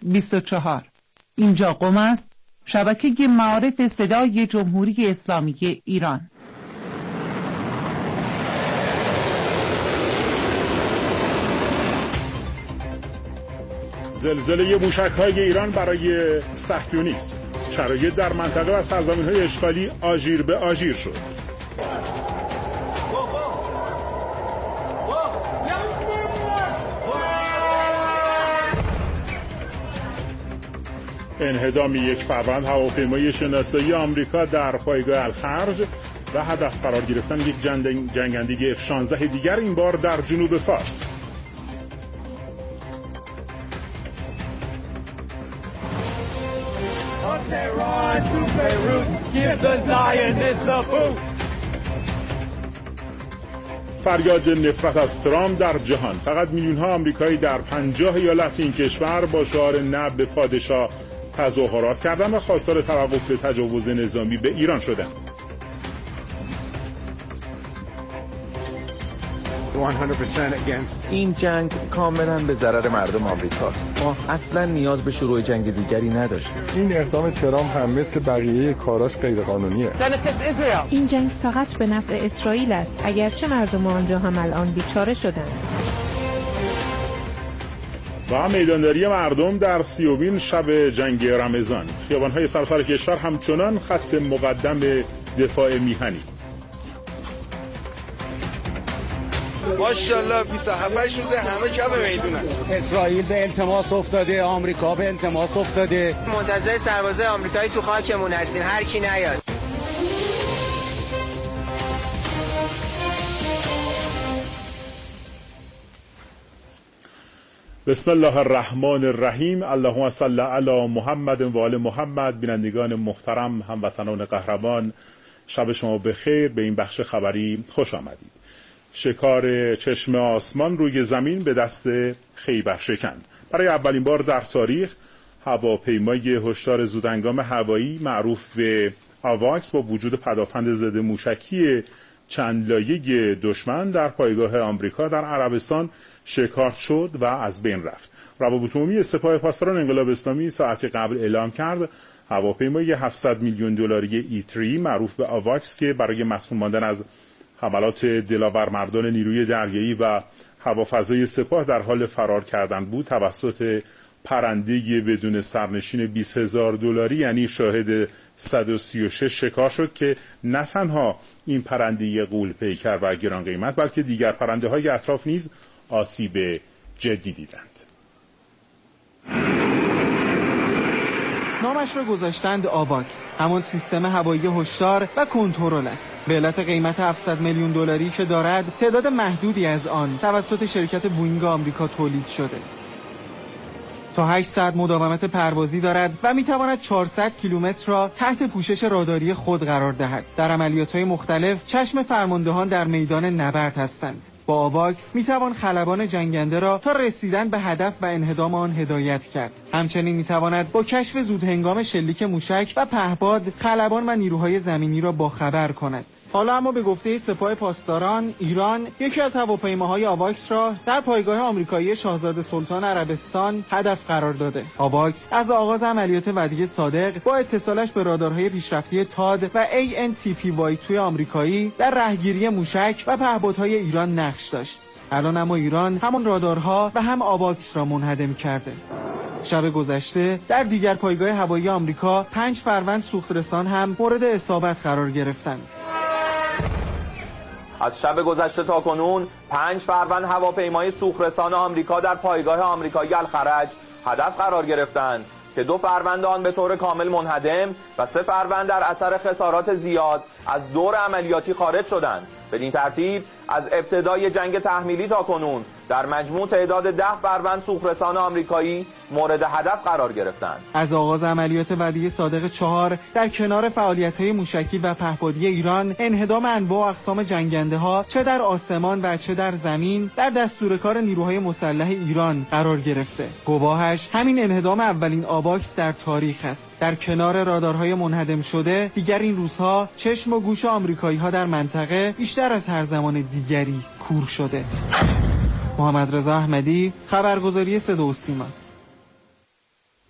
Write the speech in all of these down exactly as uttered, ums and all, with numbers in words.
بیست و چهار. اینجا قم است، شبکه معارف صدای جمهوری اسلامی ایران. زلزله موشک‌های ایران برای صهیونیست، شرایط در منطقه و سرزمین‌های اشغالی آژیر به آژیر شد. انهدام یک فروند هواپیمای شناسایی آمریکا در پایگاه الخرج و هدف قرار گرفتن یک جنگندگی اف شانزده دیگر، این بار در جنوب فارس. فریاد نفرت از ترامپ در جهان. فقط میلیون ها آمریکایی در پنجاه ایالت این کشور با شعار نه به پادشاه تظاهرات کردند و خواستار توقف تجاوز نظامی به ایران شدند. این جنگ کاملا به ضرر مردم آمریکا. ما اصلا نیاز به شروع جنگ دیگری نداشتیم. این اقدام ترامپ هم مثل بقیه کاراش غیر قانونیه. این جنگ فقط به نفع اسرائیل است، اگرچه مردم آنجا هم الان بیچاره شدند. و میدانداری مردم در سیومین شب جنگ رمضان. خیابان‌های سراسر کشور همچنان خط مقدم دفاع میهنی. ماشاءالله بیست و هفت روزه همه کف میدونن. اسرائیل به التماس افتاده، آمریکا به التماس افتاده. منتظر سربازای آمریکایی تو خاکمون هستیم، هر کی نیاد. بسم الله الرحمن الرحیم. اللهم صل علی محمد و آل محمد. بینندگان محترم، هموطنان قهرمان، شب شما بخیر. به این بخش خبری خوش آمدید. شکار چشم آسمان روی زمین به دست خیبر شکن. برای اولین بار در تاریخ هواپیمای هشدار زودهنگام هوایی معروف به آواکس با وجود پدافند ضد موشکی چند لایه دشمن در پایگاه آمریکا در عربستان شکار شد و از بین رفت. روابط عمومی سپاه پاسداران انقلاب اسلامی ساعتی قبل اعلام کرد هواپیمای هفتصد میلیون دلاری ای تری معروف به آواکس که برای مسئول ماندن از حملات دلاورمردان نیروی دریایی و هوافضای سپاه در حال فرار کردن بود، توسط پرنده بدون سرنشین بیست هزار دلاری یعنی شاهد صد و سی و شش شکار شد که نه تنها این پرنده غول پیکر و گران قیمت بلکه دیگر پرنده های اطراف نیز آسیب جدی دیدند. نامش را گذاشتند آواکس، همان سیستم هوایی هشدار و کنترل است. به علت قیمت هفتصد میلیون دلاری که دارد، تعداد محدودی از آن توسط شرکت بوئینگ آمریکا تولید شده. تا هشت ساعت مداومت پروازی دارد و میتواند چهارصد کیلومتر را تحت پوشش راداری خود قرار دهد. در عملیات‌های مختلف چشم فرماندهان در میدان نبرد هستند. با آواکس میتوان خلبان جنگنده را تا رسیدن به هدف و انهدام آن هدایت کرد. همچنین میتواند با کشف زودهنگام شلیک موشک و پهپاد خلبان و نیروهای زمینی را باخبر کند. حالا اما به گفته سپاه پاسداران ایران یکی از هواپیماهای آواکس را در پایگاه آمریکایی شاهزاده سلطان عربستان هدف قرار داده. آواکس از آغاز عملیات ودیع صادق با اتصالش به رادارهای پیشرفتی تاد و ای ان تی پی وای توی آمریکایی در رهگیری موشک و پهپادهای ایران نقش داشت. الان اما ایران همون رادارها و هم آواکس را منهدم کرده. شب گذشته در دیگر پایگاه هوایی آمریکا پنج فروند سوخترسان هم مورد اصابت قرار گرفتند. از شب گذشته تا کنون پنج فروند هواپیمای سوخترسان آمریکا در پایگاه آمریکایی الخرج هدف قرار گرفتند که دو فروند آن به طور کامل منهدم و سه فروند در اثر خسارات زیاد از دور عملیاتی خارج شدند. بدین ترتیب از ابتدای جنگ تحمیلی تا کنون در مجموع تعداد ده فروند سوخترسان آمریکایی مورد هدف قرار گرفتند. از آغاز عملیات ودیع صادق چهار در کنار فعالیت‌های موشکی و پهپادی ایران، انهدام انواع و اقسام جنگنده‌ها چه در آسمان و چه در زمین در دستور کار نیروهای مسلح ایران قرار گرفته. گواهش همین انهدام اولین آواکس در تاریخ است. در کنار رادارهای منهدم شده، دیگر این روزها چشم و گوش آمریکایی‌ها در منطقه بیشتر از هر زمان دیگری کور شده. محمد رضا احمدی، خبرگزاری صدا و سیما.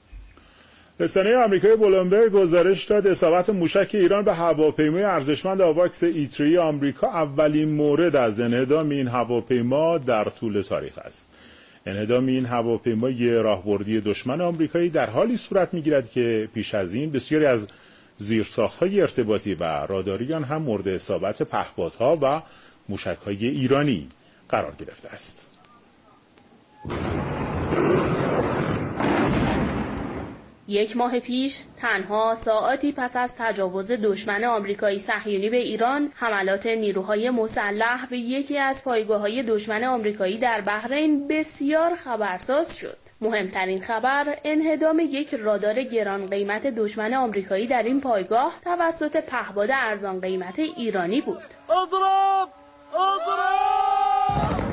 رسانه آمریکایی بلومبرگ گزارش داد اصابت موشک ایران به هواپیمای ارزشمند آواکس ایتری آمریکا اولین مورد از انهدام این هواپیما در طول تاریخ است. انهدام این هواپیمای راهبردی دشمن آمریکایی در حالی صورت می‌گیرد که پیش از این بسیاری از زیرساخت‌های ارتباطی و راداری آن هم مورد اصابت پهپادها و موشک‌های ایرانی قرار گرفته است. یک ماه پیش تنها ساعاتی پس از تجاوز دشمن آمریکایی صهیونی به ایران، حملات نیروهای مسلح به یکی از پایگاه‌های دشمن آمریکایی در بحرین بسیار خبرساز شد. مهمترین خبر انهدام یک رادار گران قیمت دشمن آمریکایی در این پایگاه توسط پهپاد ارزان قیمت ایرانی بود. اضرب! اضرب!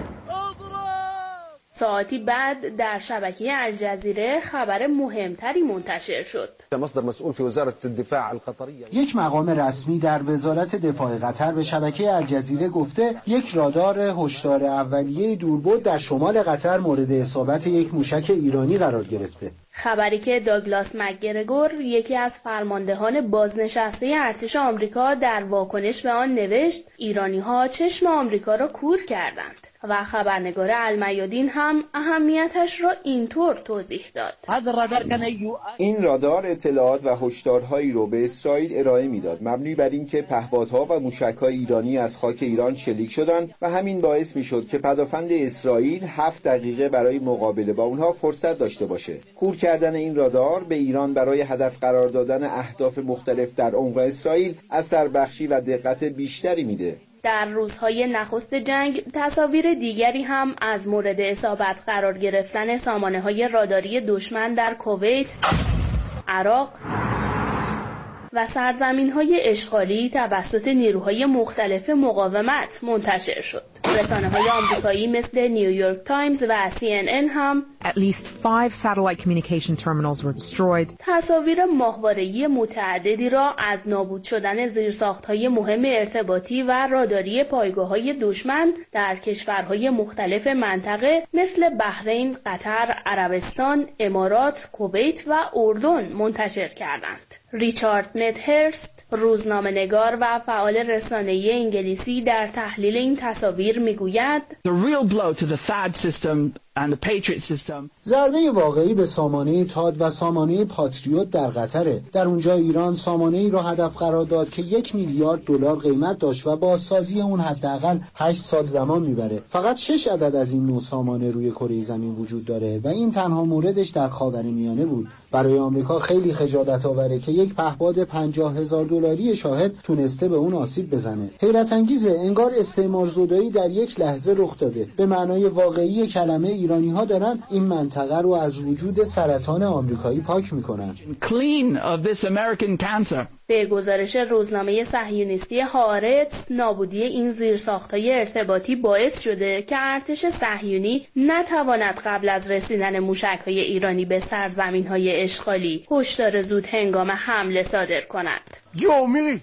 ساعتی بعد در شبکه الجزیره خبر مهمتری منتشر شد. مصدر مسئول فی وزارت الدفاع القطریه یک مقام رسمی در وزارت دفاع قطر به شبکه الجزیره گفته یک رادار هشدار اولیه دوربرد در شمال قطر مورد اصابت یک موشک ایرانی قرار گرفته. خبری که داگلاس مکگرگور، یکی از فرماندهان بازنشسته ارتش آمریکا، در واکنش به آن نوشت ایرانی‌ها چشم آمریکا را کور کردند و خبرنگار المیادین هم اهمیتش را اینطور توضیح داد. این رادار اطلاعات و هشدارهایی رو به اسرائیل ارائه میداد مبنی بر اینکه پهپادها و موشک‌های ایرانی از خاک ایران شلیک شدند و همین باعث میشد که پدافند اسرائیل هفت دقیقه برای مقابله با اونها فرصت داشته باشه. کور کردن این رادار به ایران برای هدف قرار دادن اهداف مختلف در عمق اسرائیل اثر بخشی و دقت بیشتری میده. در روزهای نخست جنگ تصاویر دیگری هم از مورد اصابت قرار گرفتن سامانه‌های راداری دشمن در کویت، عراق و سرزمین‌های اشغالی توسط نیروهای مختلف مقاومت منتشر شد. رسانه‌های آمریکایی مثل نیویورک تایمز و سی ان ان هم At least five satellite communication terminals were destroyed. تصاویر ماهواره‌ای متعددی را از نابود شدن زیرساخت‌های مهم ارتباطی و راداری پایگاه‌های دشمن در کشورهای مختلف منطقه مثل بحرین، قطر، عربستان، امارات، کویت و اردن منتشر کردند. ریچارد مدهرست، روزنامه‌نگار و فعال رسانه‌ای انگلیسی، در تحلیل این تصاویر میگوید The real blow to the THAAD system and the Patriot system. ضربه واقعی به سامانه تاد و سامانه پاتریوت در قطره. در اونجا ایران سامانه‌ای را هدف قرار داد که یک میلیارد دلار قیمت داشت و بازسازی اون حداقل هشت سال زمان میبره. فقط شش عدد از این نوع سامانه روی کره زمین وجود داره و این تنها موردش در خاورمیانه بود. برای آمریکا خیلی خجالت آوره که یک پهپاد پنجاه هزار دلاری شاهد تونسته به اون آسیب بزنه. حیرت انگیزه، انگار استعمار زدایی در یک لحظه رخ داده. به معنای واقعی کلمه ایرانی‌ها دارن این منطقه رو از وجود سرطان آمریکایی پاک میکنن. Clean of this American cancer. به گزارش روزنامه صهیونیستی هارتز، نابودی این زیرساخت‌های ارتباطی باعث شده که ارتش صهیونی نتواند قبل از رسیدن موشک‌های ایرانی به سرزمین‌های اشغالی هشدار زود هنگام حمله صادر کند. یو میری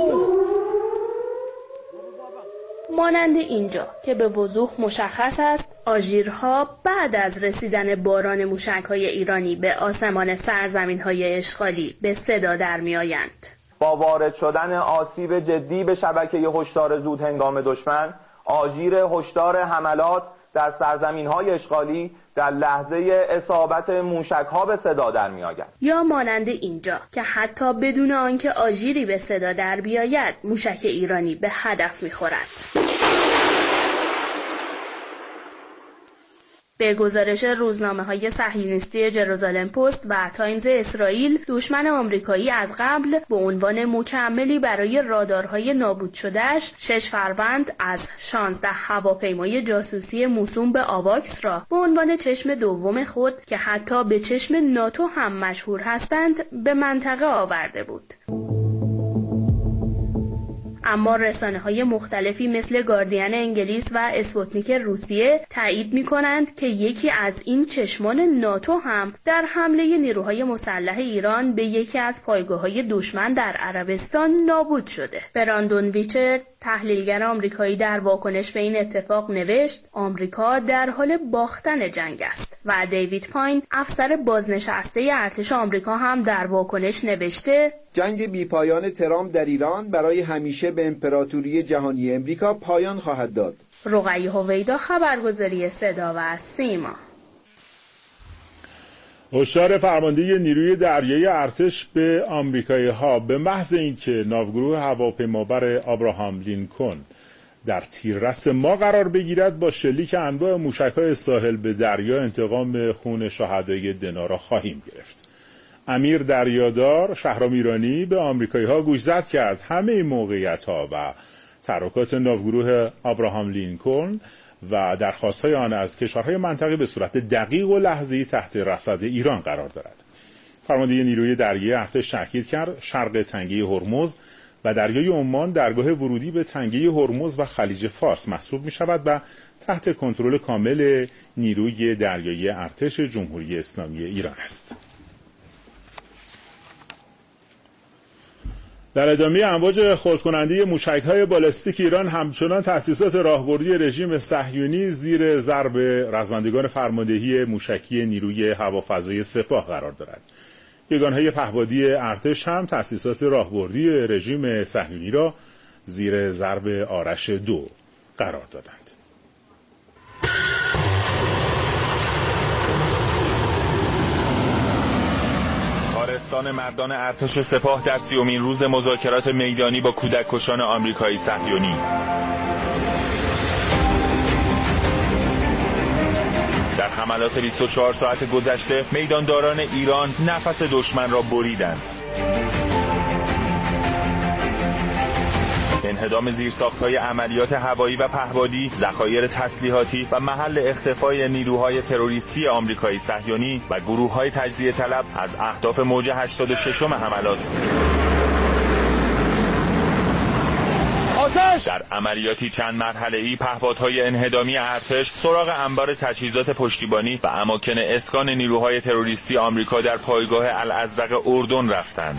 مانند اینجا که به وضوح مشخص است آژیرها بعد از رسیدن باران موشک‌های ایرانی به آسمان سرزمین‌های اشغالی به صدا در می‌آیند. با وارد شدن آسیب جدی به شبکه هشدار زود هنگام دشمن، آژیر هشدار حملات در سرزمین‌های اشغالی در لحظه اصابت موشک‌ها به صدا در می‌آید. یا مانند اینجا که حتی بدون آنکه آژیری به صدا در بیاید موشک ایرانی به هدف می‌خورد. به گزارش روزنامه‌های صهیونیستی جروزالم پست و تایمز اسرائیل، دشمن آمریکایی از قبل به عنوان مکملی برای رادارهای نابود شدهش شش فروند از شانزده هواپیمای جاسوسی موسوم به آواکس را به عنوان چشم دوم خود که حتی به چشم ناتو هم مشهور هستند به منطقه آورده بود. اما رسانه‌های مختلفی مثل گاردین انگلیس و اسپوتنیک روسیه تایید می‌کنند که یکی از این چشمان ناتو هم در حمله نیروهای مسلح ایران به یکی از پایگاه‌های دشمن در عربستان نابود شده. براندون ویچر، تحلیلگر آمریکایی در واکنش به این اتفاق نوشت آمریکا در حال باختن جنگ است و دیوید پاین افسر بازنشسته ارتش آمریکا هم در واکنش نوشته جنگ بی‌پایان ترامپ در ایران برای همیشه به امپراتوری جهانی امریکا پایان خواهد داد. رقیه هویدا، خبرگزاری صدا و سیما. هشدار فرمانده نیروی دریایی ارتش به آمریکایی‌ها به محض اینکه ناوگروه هواپیمابر آبراهام لینکلن در تیررس ما قرار بگیرد با شلیک انواع موشک‌های ساحل به دریا انتقام خون شهدای دنا را خواهیم گرفت. امیر دریادار شهرام ایرانی به آمریکایی‌ها گوشزد کرد همه موقعیت‌ها و تحرکات ناوگروه آبراهام لینکلن و درخواست‌های آن از کشورهای منطقه به صورت دقیق و لحظه‌ای تحت رصد ایران قرار دارد. فرمانده نیروی دریایی ارتش تاکید کرد شرق تنگه هرمز و دریای عمان درگاه ورودی به تنگه هرمز و خلیج فارس محسوب می‌شود و تحت کنترل کامل نیروی دریایی ارتش جمهوری اسلامی ایران است. در ادامه امواج خردکننده موشک‌های بالستیک ایران همچنان تأسیسات راهبردی رژیم صهیونی زیر ضرب رزمندگان فرماندهی موشکی نیروی هوافضای سپاه قرار دارد. یگانهای پهپادی ارتش هم تأسیسات راهبردی رژیم صهیونی را زیر ضرب آرش دو قرار دادند. کارستان مردان ارتش سپاه در سیومین روز مذاکرات میدانی با کودک کشان آمریکایی صهیونی. در حملات بیست و چهار ساعت گذشته میدانداران ایران نفس دشمن را بریدند. انهدام زیرساخت‌های عملیات هوایی و پهپادی، ذخایر تسلیحاتی و محل اختفای نیروهای تروریستی آمریکایی صهیونی و گروه‌های تجزیه طلب از اهداف موج هشتاد و ششم حملات آتش! در عملیاتی چند مرحله‌ای پهپادهای انهدامی ارتش سراغ انبار تجهیزات پشتیبانی و اماکن اسکان نیروهای تروریستی آمریکا در پایگاه الازرق اردن رفتند.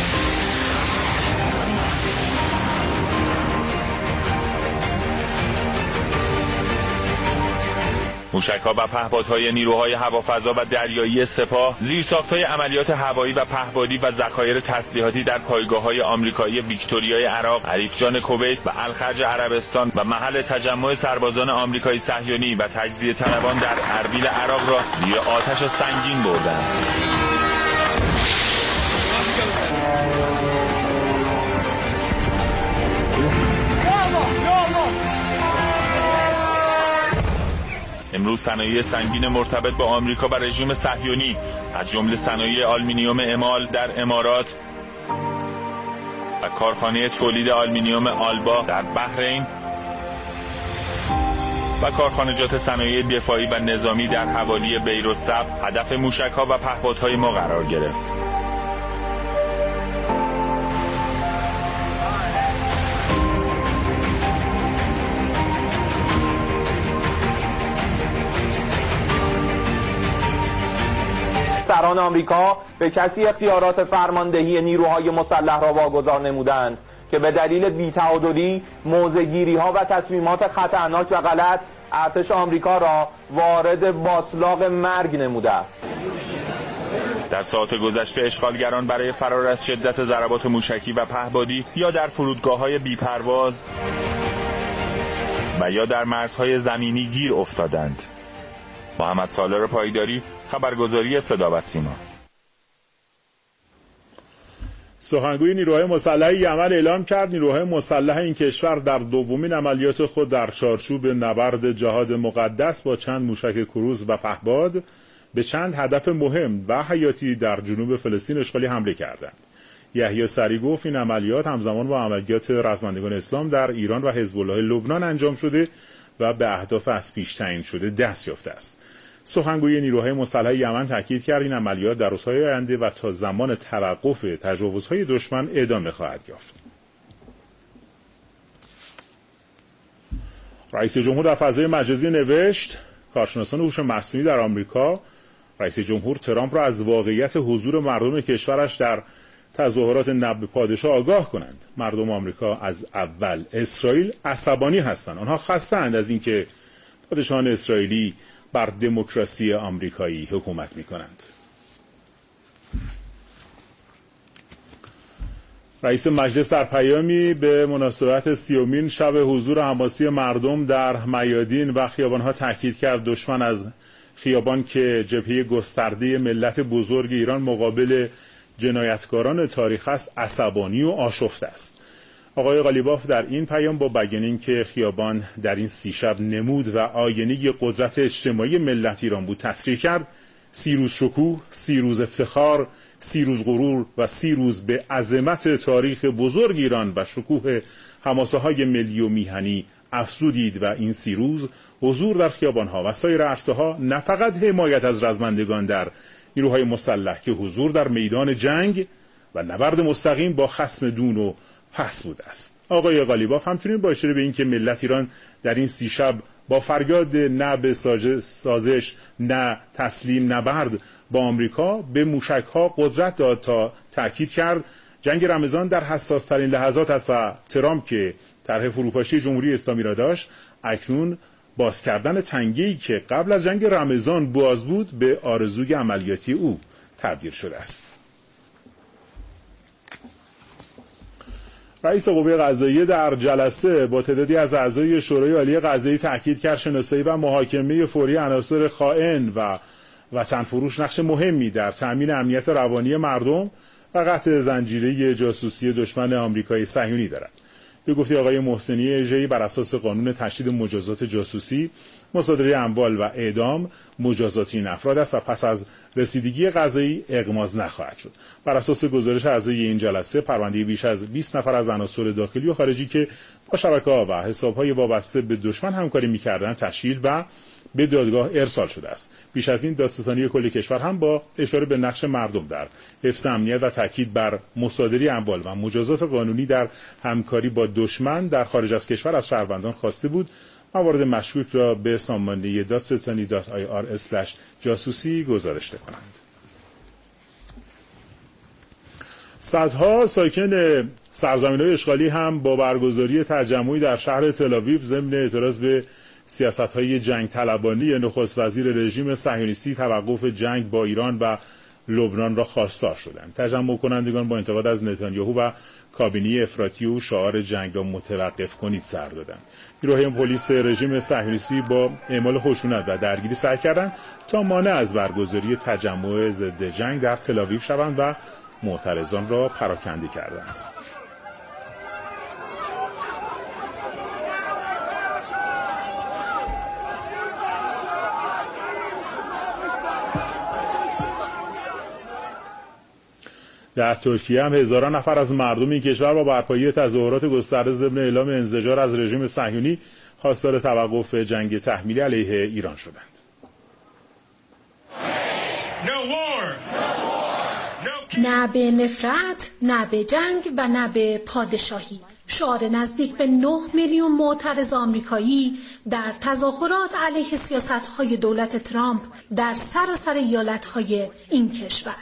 موشک‌ها و پهپادهای نیروهای هوافضا و دریایی سپاه، زیرساخت‌های عملیات هوایی و پهپادی و ذخایر تسلیحاتی در پایگاه‌های آمریکایی ویکتوریای عراق، عریفجان کویت و الخرج عربستان و محل تجمع سربازان آمریکایی صهیونی و تجزیه طلبان در اربیل عراق را زیر آتش سنگین بردند. امروز صنایع سنگین مرتبط با آمریکا و رژیم صهیونی از جمله صنایع آلومینیوم امال در امارات و کارخانه تولید آلومینیوم آلبا در بحرین و کارخانجات صنایع دفاعی و نظامی در حوالی بیروسب هدف موشک‌ها و پهپادهای ما قرار گرفت. سران آمریکا به کسی اختیارات فرماندهی نیروهای مسلح را واگذار نمودند که به دلیل بی‌تعادلی، موضع‌گیری‌ها و تصمیمات خطرناک و غلط ارتش آمریکا را وارد باتلاق مرگ نموده است. در ساعات گذشته اشغالگران برای فرار از شدت ضربات موشکی و پهپادی یا در فرودگاه‌های بی‌پرواز و یا در مرزهای زمینی گیر افتادند. محمد سالار پایداری، خبرگزاری صدا و سیما. سخنگوی نیروهای مسلح یمن اعلام کرد نیروهای مسلح این کشور در دومین عملیات خود در چارچوب نبرد جهاد مقدس با چند موشک کروز و پهپاد به چند هدف مهم و حیاتی در جنوب فلسطین اشغالی حمله کردند. یحیی سری گفت این عملیات همزمان با عملیات رزمندگان اسلام در ایران و حزب الله لبنان انجام شده و به اهداف از پیش تعیین شده دست یافته است. سخنگوی نیروهای مسلح یمن تاکید کرد این عملیات در روزهای آینده و تا زمان توقف تجاوزهای دشمن ادامه خواهد یافت. رئیس جمهور در فضای مجازی نوشت کارشناسان هوش مصنوعی در آمریکا رئیس جمهور ترامپ را از واقعیت حضور مردم کشورش در تظاهرات نب پادشاه آگاه کنند. مردم آمریکا از اول اسرائیل عصبانی هستند. آنها خسته‌اند از اینکه پادشاهان اسرائیلی بر دموکراسی آمریکایی حکومت می‌کنند. رئیس مجلس در پیامی به مناسبت سیومین شب حضور حماسی مردم در میادین و خیابانها تاکید کرد دشمن از خیابان که جبهه گسترده ملت بزرگ ایران مقابل جنایتکاران تاریخ است عصبانی و آشفته است. آقای قالیباف در این پیام با بیان که خیابان در این سی شب نمود و آینه قدرت اجتماعی ملت ایران بود تصریح کرد سی روز شکوه، سی روز افتخار، سی روز غرور و سی روز به عظمت تاریخ بزرگ ایران و شکوه حماسه های ملی و میهنی افزودید و این سی روز حضور در خیابانها و سایر عرصه‌ها نه فقط حمایت از رزمندگان در نیروهای مسلح که حضور در میدان جنگ و نبرد مستقیم با خصم دون و پس بوده است. آقای قالیباف همچنین با اشاره به این که ملت ایران در این سی شب با فریاد نه به سازش، نه تسلیم نبرد با آمریکا به موشک‌ها قدرت داد تا تأکید کرد جنگ رمضان در حساس ترین لحظات است و ترامپ که طرح فروپاشی جمهوری اسلامی را داشت اکنون باز کردن تنگه‌ای که قبل از جنگ رمضان باز بود به آرزوی عملیاتی او تبدیل شده است. رئیس قوه قضاییه در جلسه با تعدادی از اعضای شورای عالی قضایی تاکید کرد شناسایی و محاکمه فوری عناصر خائن و وطن فروش نقش مهمی در تأمین امنیت روانی مردم و قطع زنجیره جاسوسی دشمن آمریکای صهیونی دارد. به گفته آقای محسنی اژه‌ای بر اساس قانون تشدید مجازات جاسوسی، مصادره اموال و اعدام مجازات این افراد است و پس از رسیدگی قضایی اغماض نخواهد شد. بر اساس گزارش اعضای این جلسه پرونده بیش از بیست نفر از عناصر داخلی و خارجی که با شبکه‌ها و حساب‌های وابسته به دشمن همکاری می‌کردند تشکیل و به دادگاه ارسال شده است. بیش از این دادستانی کل کشور هم با اشاره به نقش مردم در حفظ امنیت و تاکید بر مصادره اموال و مجازات قانونی در همکاری با دشمن در خارج از کشور از شهروندان خواسته بود موارد مشکوک را به سامانه دادستانی دات آی آر اسلش جاسوسی گزارش کنند. صدها ساکن سرزمین‌های اشغالی هم با برگزاری تجمعی در شهر تل‌آویو ضمن اعتراض به سیاست‌های جنگ طلبانه نخست وزیر رژیم صهیونیستی توقف جنگ با ایران و لبنان را خواستار شدند. تجمع کنندگان با انتقاد از نتانیاهو و کابینه افراطی و شعار جنگ را متوقف کنید سر دادند. نیروهای پلیس رژیم صهیونیستی با اعمال خشونت و درگیری سعی کردند تا مانع از برگزاری تجمع ضد جنگ در تل‌آویو شوند و معترضان را پراکنده کردند. در ترکیه هم هزاران نفر از مردم این کشور با برپایی تظاهرات گسترده ضمن اعلام انزجار از رژیم صهیونی خواستار توقف جنگ تحمیلی علیه ایران شدند. نه به نفرت، نه به جنگ و نه به پادشاهی. شعار نزدیک به نه میلیون معترض آمریکایی در تظاهرات علیه سیاست‌های دولت ترامپ در سراسر ایالت‌های این کشور.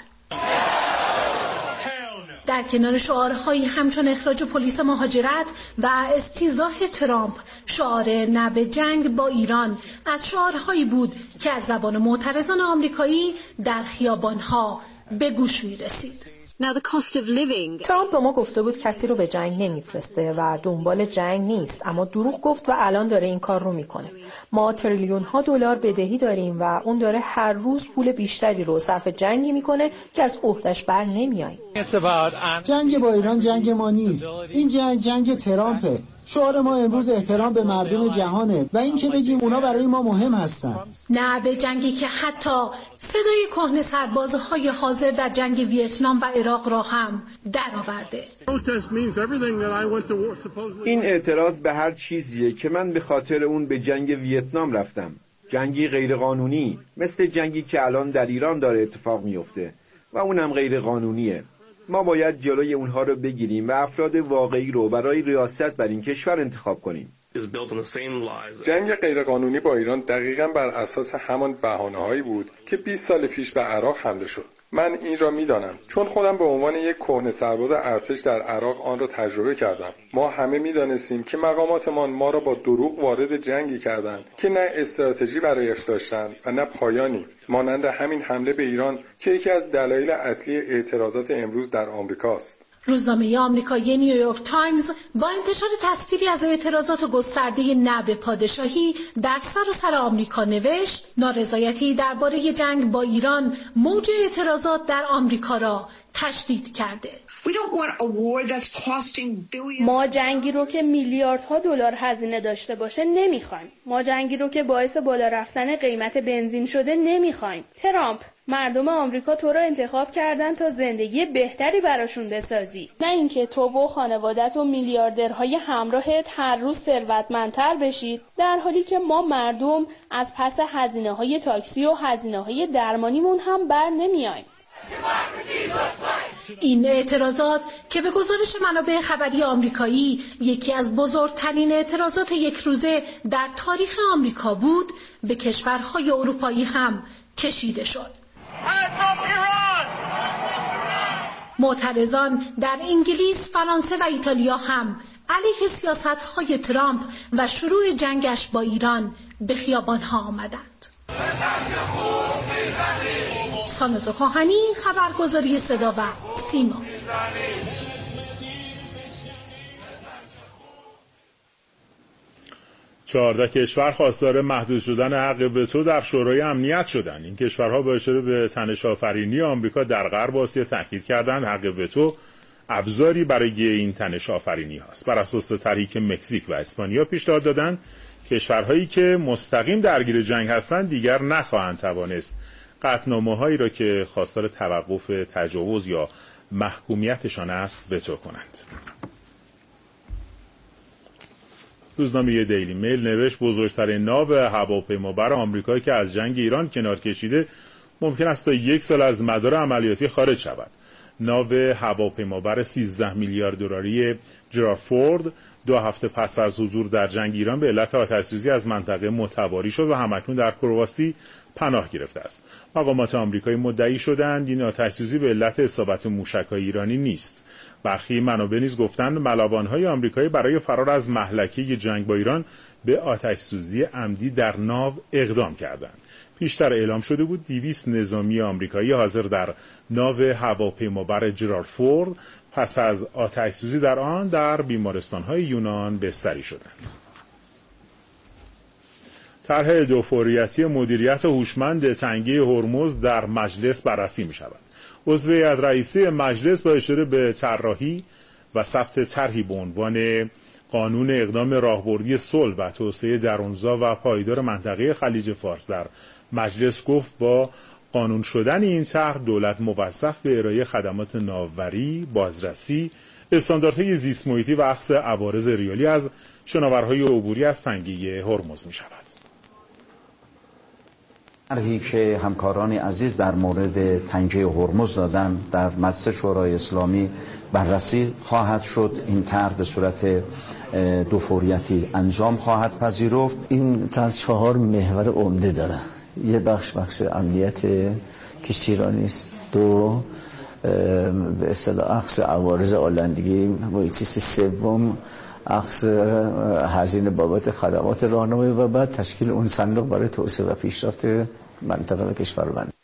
در کنار شعارهایی همچون اخراج پلیس مهاجرت و استیضاح ترامپ، شعار نه به جنگ با ایران از شعارهایی بود که از زبان معترضان آمریکایی در خیابانها به گوش می رسید. ترامپ به ما گفته بود کسی رو به جنگ نمیفرسته و دنبال جنگ نیست، اما دروغ گفت و الان داره این کار رو میکنه. ما تریلیون ها دلار بدهی داریم و اون داره هر روز پول بیشتری رو صرف جنگی میکنه که از عهده‌اش بر نمیاییم. جنگ با ایران جنگ ما نیست، این جنگ جنگ ترامپه. شعار ما امروز احترام به مردم جهانه و این که بگیم اونا برای ما مهم هستن. نه به جنگی که حتی صدای کهنه سربازهای حاضر در جنگ ویتنام و عراق را هم درآورده. این اعتراض به هر چیزیه که من به خاطر اون به جنگ ویتنام رفتم. جنگی غیرقانونی مثل جنگی که الان در ایران داره اتفاق میفته و اونم غیرقانونیه. ما باید جلوی اونها رو بگیریم و افراد واقعی رو برای ریاست بر این کشور انتخاب کنیم. جنگ غیرقانونی با ایران دقیقاً بر اساس همان بهانه‌هایی بود که بیست سال پیش به عراق حمله شد. من این را میدانم چون خودم به عنوان یک کهنه سرباز ارتش در عراق آن را تجربه کردم. ما همه میدانستیم که مقاماتمان ما را با دروغ وارد جنگی کردند که نه استراتژی برایش داشتند و نه پایانی، مانند همین حمله به ایران که یکی از دلایل اصلی اعتراضات امروز در آمریکاست. روزنامه آمریکایی نیویورک تایمز با انتشار تصویری از اعتراضات گسترده نه به پادشاهی در سراسر آمریکا نوشت: نارضایتی درباره جنگ با ایران موج اعتراضات در آمریکا را تشدید کرده. ما جنگی رو که میلیاردها دلار هزینه داشته باشه نمیخوایم. ما جنگی رو که باعث بالا رفتن قیمت بنزین شده نمیخوایم. ترامپ، مردم آمریکا تو را انتخاب کردن تا زندگی بهتری براشون بسازی، نه اینکه تو و خانوادت و میلیاردرهای همراهت هر روز ثروتمندتر بشید، در حالی که ما مردم از پس هزینه‌های تاکسی و هزینه‌های درمانیمون هم بر نمیایم. این اعتراضات که به گزارش منابع خبری آمریکایی یکی از بزرگترین اعتراضات یک روزه در تاریخ آمریکا بود، به کشورهای اروپایی هم کشیده شد. معترضان در انگلیس، فرانسه و ایتالیا هم علیه سیاست‌های ترامپ و شروع جنگش با ایران به خیابان‌ها آمدند. سانوز کاهنی، خبرگزاری صدا و سیما. چهارده کشور خواستار محدود شدن حق وتو در شورای امنیت شدند. این کشورها با اشاره به تنش‌آفرینی آمریکا در غرب آسیا تاکید کردند حق وتو ابزاری برای این تنش‌آفرینی هست. بر اساس طرحی که مکزیک و اسپانیا پیشنهاد دادند، کشورهایی که مستقیم درگیر جنگ هستند دیگر نخواهند توانست قطعنامه‌هایی را که خواستار توقف تجاوز یا محکومیتشان است وتو کنند. روزنامه دیلی میل نوشت بزرگترین ناو هواپیمابر آمریکایی که از جنگ ایران کنار کشیده ممکن است تا یک سال از مدار عملیاتی خارج شود. ناو هواپیمابر سیزده میلیارد دلاری جرارد فورد دو هفته پس از حضور در جنگ ایران به علت آتش‌سوزی از منطقه متواری شد و همکنون در کرواسی پناه گرفته است. مقامات آمریکایی مدعی شدند این آتش‌سوزی به علت اصابت موشک‌های ایرانی نیست. برخی منابع نیز گفتند ملوان‌های آمریکایی برای فرار از مهلکه جنگ با ایران به آتش‌سوزی عمدی در ناو اقدام کردند. پیشتر اعلام شده بود دویست نظامی آمریکایی حاضر در ناو هواپیمابر جرارد فورد پس از آتش‌سوزی در آن در بیمارستان‌های یونان بستری شدند. طرح دوفوریتی مدیریت هوشمند تنگه هرمز در مجلس بررسی می‌شود. عضو هیئت رئیسه مجلس با اشاره به طراحی و ثبت طرحی به عنوان قانون اقدام راهبردی صلح و توسعه درونزا و پایدار منطقه خلیج فارس در مجلس گفت با قانون شدن این طرح دولت موظف به ارائه خدمات ناوبری، بازرسی، استانداردهای زیست محیطی و اخذ عوارض ریالی از شناورهای عبوری از تنگه هرمز می شود. طرحی که همکاران عزیز در مورد تنگه هرمز دادن در مجلس شورای اسلامی بررسی خواهد شد. این طرح به صورت دو فوریتی انجام خواهد پذیرفت. این طرح چهار محور عمده داره. یه بخش بخش امنیت کشتیرانی است، دو به اصطلاح اخذ عوارض آلندگی محیطی، سوم اخذ هزینه بابت خدمات راهنمایی و بعد تشکیل اون صندوق برای توسعه و پیشرفت منطقه و کشوربندی.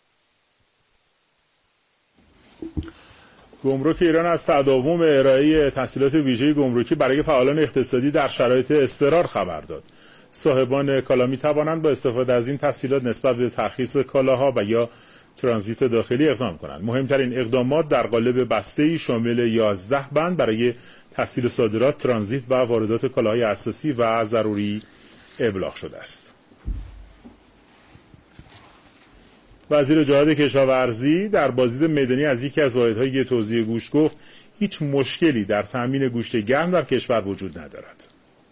گمرک ایران از تداوم ارائه تسهیلات ویژه گمرکی برای فعالان اقتصادی در شرایط اضطرار خبر داد. صاحبان کالا می توانند با استفاده از این تسهیلات نسبت به ترخیص کالاها و یا ترانزیت داخلی اقدام کنند. مهمترین اقدامات در قالب بسته‌ای شامل یازده بند برای تسهیل صادرات، ترانزیت و واردات کالاهای اساسی و ضروری ابلاغ شده است. وزیر جهاد کشاورزی در بازدید میدانی از یکی از واحدهای توزیع گوشت گفت هیچ مشکلی در تامین گوشت گرم در کشور وجود ندارد.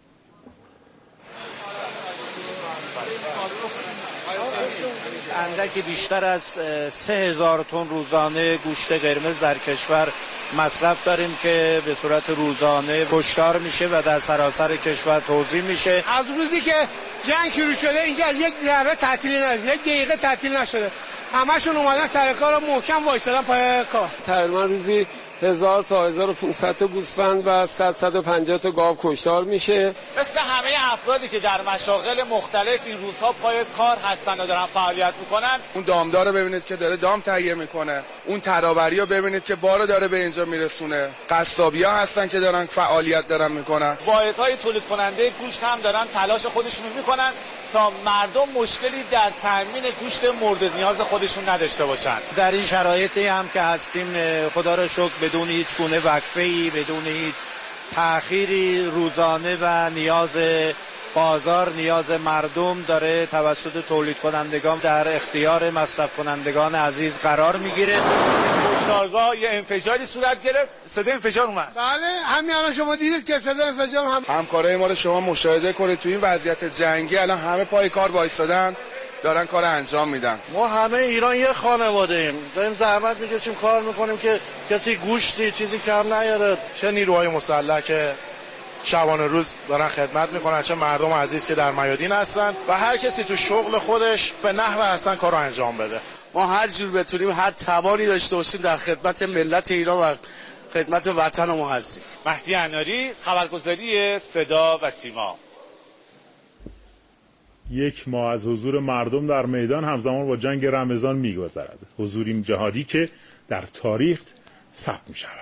اندکی بیشتر از سه هزار تن روزانه گوشت قرمز در کشور مصرف داریم که به صورت روزانه کشتار میشه و در سراسر کشور توزیع میشه. از روزی که جنگ شروع شده اینجا یک ذره تعطیلی نشده، یک دقیقه تعطیل نشده. همشون اومدن سر کار رو محکم وایسادن پای کار. تقریبا روزی هزار تا هزار و پانصد تا گوسفند و صد صد و پنجاه تا گاو کشتار میشه. مثل همه افرادی که در مشاغل مختلف این روزها پای کار هستن و دارن فعالیت میکنن. اون دامدار رو ببینید که داره دام تهیه میکنه، اون ترابری رو ببینید که بارو داره به اینجا میرسونه، قصابیا هستن که دارن فعالیت دارن میکنن. واحدهای تولید کننده گوشت هم دارن تلاش خودشون میکنن تا مردم مشکلی در تامین گوشت مورد نیاز خودشون نداشته باشن. در این شرایطی هم که هستیم خدا را شکر بدون هیچ گونه وقفه‌ای، بدون هیچ تأخیری، روزانه و نیاز بازار، نیاز مردم داره توسط تولید کنندگان در اختیار مصرف کنندگان عزیز قرار میگیره. کشتارگاه یه انفجاری صورت گرفت، صدای انفجار اومد. بله همین الان شما دیدید که صدای انفجار هم همکارای ما رو شما مشاهده کنید تو این وضعیت جنگی الان همه پای کار وایسادن دارن کار انجام میدن. ما همه ایران یه خانواده ایم، داریم زحمت میکشیم کار میکنیم که کسی گوشتی چیزی کم نیاره. چه نیروهای مسلح که شبانه روز دارن خدمت میکنن، چه مردم عزیز که در میادین هستن و هر کسی تو شغل خودش به نحو احسن کارو انجام بده. ما هر جور بتونیم، هر توانی داشته باشیم در خدمت ملت ایران و خدمت وطن ما هستیم. مهدی عناری، خبرگزاری صدا و سیما. یک ماه از حضور مردم در میدان همزمان با جنگ رمضان میگذرد. حضوری جهادی که در تاریخ ثبت می شود.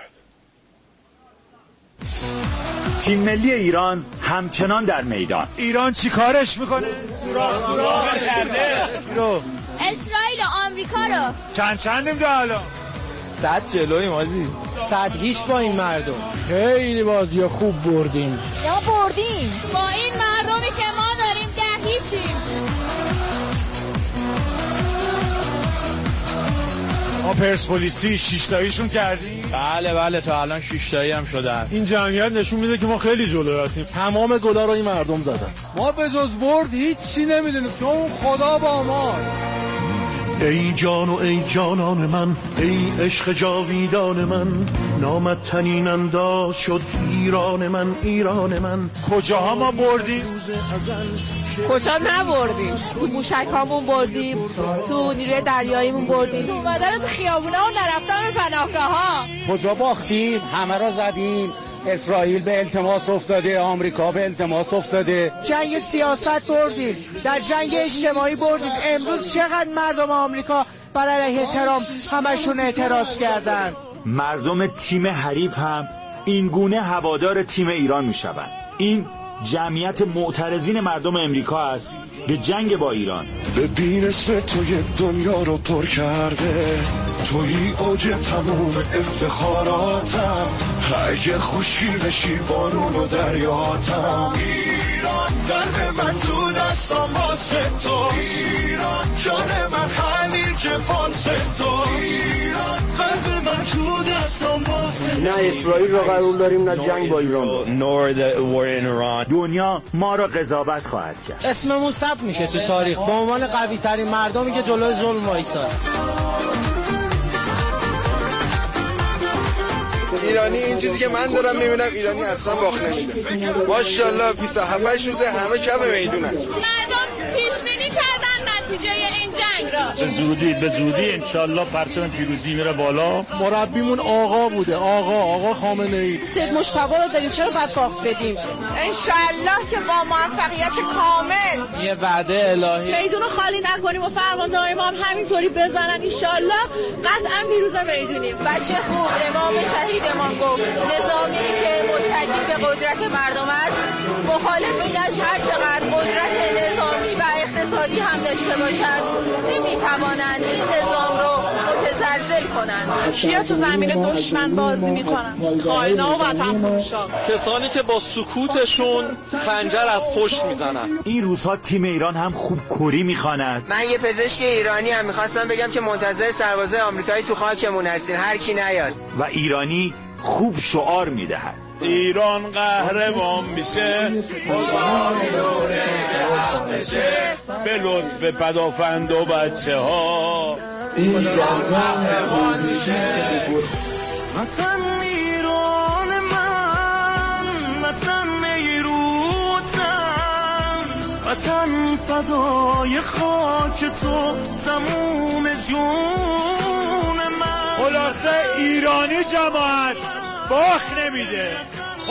تیم ملی ایران همچنان در میدان. ایران چی کارش میکنه؟ سوراخ سوراخ کرده رو اسرائیل و آمریکا رو. چند چندیم ده حالا؟ صد جلوی مازی. صد هیچ با این مردم. خیلی بازی خوب بردیم. یا بردیم. با این مردمی که ما داریم ده هیچیم. ما پرسپولیسی شیشتاییشون کردیم. بله بله تا الان شیشتایی هم شدن. این جمعیت نشون میده که ما خیلی جلو هستیم. تمام گلا رو این مردم زدن. ما به جز برد هیچی نمیدونیم چون خدا با ما. ای جان و ای جانان من، ای عشق جاویدان من، نامت تنین انداز شد ایران من، ایران من. کجاها ما بردیم؟ کجا نبردیم؟ تو موشک هامون بردیم، تو نیروی دریاییمون بردیم، تو اومدن تو خیابونا و نرفتن به پناهگاه ها. کجا باختیم؟ همه را زدیم. اسرائیل به التماس افتاده، آمریکا به التماس افتاده. جنگ سیاست بردیم، در جنگ اجتماعی بردیم. امروز چقدر مردم آمریکا بر علیه ترامپ همشون اعتراض کردن. مردم تیم حریف هم این گونه هوادار تیم ایران میشوند. این جمعیت معترضین مردم امریکا است به جنگ با ایران. ببین اسم توی دنیا رو پر کرده، توی اوج تموم افتخاراتم، اگه خوشی بشی بارون و دریاتم. ایران قلب من تو دستم واسه تو، ایران جان من خلیج فارس تو، ایران قلب من تو دستم واسه. نه اسرائیل رو قرار داریم نه جنگ با ایران. دنیا ما را قضاوت خواهد کرد. اسممون ثبت میشه تو تاریخ به عنوان قوی ترین مردمی که جلوی ظلم وایساد. ایرانی این چیزی که من دارم میبینم ایرانی اصلا باخت نمیده. ماشاءالله بیست و هفت روزه همه کف میدونن. مردم پیش بینی کردن نتیجه این جنگ را. به زودی به زودی انشالله پرچم پیروزی میره بالا. مربیمون آقا بوده، آقا آقا خامنه ای. سید مجتبی رو داریم، چرا باید باخت بدیم؟ انشالله که با موفقیت کامل. یه وعده الهی. میدون رو خالی نکنیم و فرماندهای ما هم همینطوری بزنن. انشالله قطعا پیروز میدونیم. بچه خوب امام شهیدمان گفت نظامی که متکی به قدرت مردم است، مخالفینش هر چقدر قدرت نظامی و اقتصادی هم داشته باشند نمیتوانند این نظام رو متزلزل کنند. کیا تو زمین دشمن بازی میکنن؟ خائنا و وطن فروشا. کسانی که با سکوتشون خنجر از پشت میزنن. این روزها تیم ایران هم خوب کری میخواند. من یه پزشک ایرانی هم میخواستم بگم که منتظر سربازای آمریکایی تو خاکمون هستیم، هر کی نیاد. و ایرانی خوب شعار میدهد ایران قهرمان میشه، به لطف پدافند و بچه ها ایران قهرمان میشه. وطن ایران من، وطن ایروزم، وطن تن فدای خاک تو تموم جون من. خلاصه ایرانی جماعت باخ نمیده.